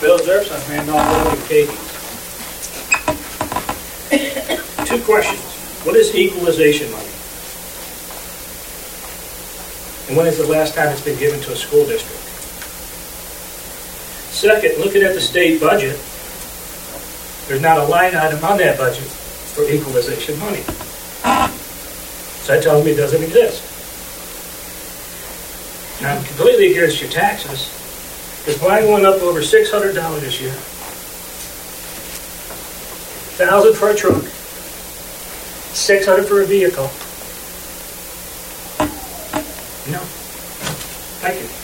Bill Zerfs, I'm handing off to Katie. Two questions. What is equalization money? And when is the last time it's been given to a school district? Second, looking at the state budget, there's not a line item on that budget for equalization money. So that tells me it doesn't exist. Now, I'm completely against your taxes. Because mine went up over $600 this year. $1,000 for a truck. $600 for a vehicle. No. Thank you.